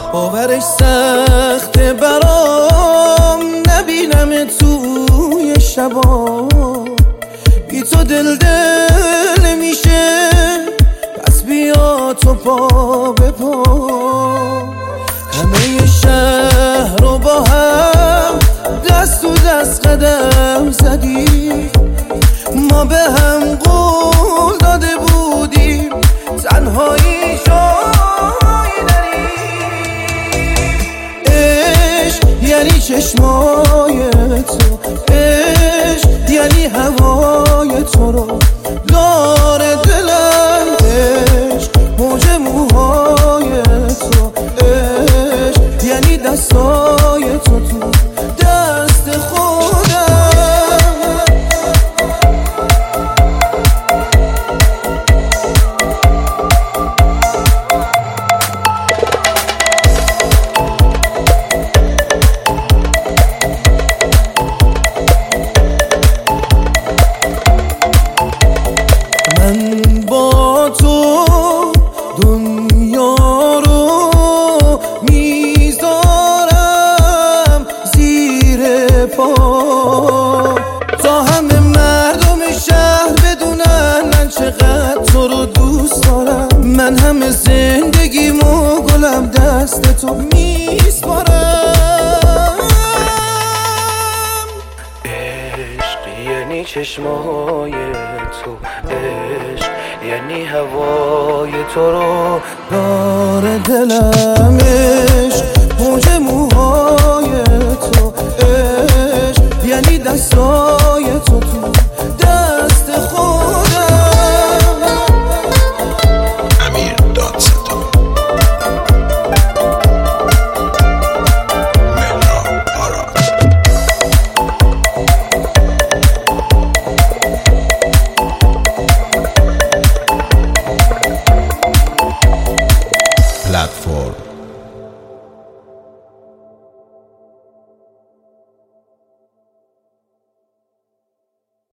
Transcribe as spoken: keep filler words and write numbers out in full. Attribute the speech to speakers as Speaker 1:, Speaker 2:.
Speaker 1: باورش سخته برام نبینم توی شبا، بی تو دل دل میشه، پس بیا تو پا به پا. همه شهر رو با هم دست تو دست قدم زدیم، ما به هم قول داده بودیم تنهایی جای نریم. عشق یعنی چشمای تو، عشق یعنی هوای تو رو داره دلم، عشق موج موهای تو، عشق یعنی دستای تو تو دست خودم. من با تو دنیا رو میذارم زیر پا، تا همه مردم شهر بدونن من چقدر تو رو دوست دارم. من همه زندگیمو گلم دست تو میسپارم.
Speaker 2: عشق یعنی چشمای تو، عشق یعنی هوای تو رو
Speaker 1: داره دلم، عشق موج موهای تو، عشق یعنی دستای تو تو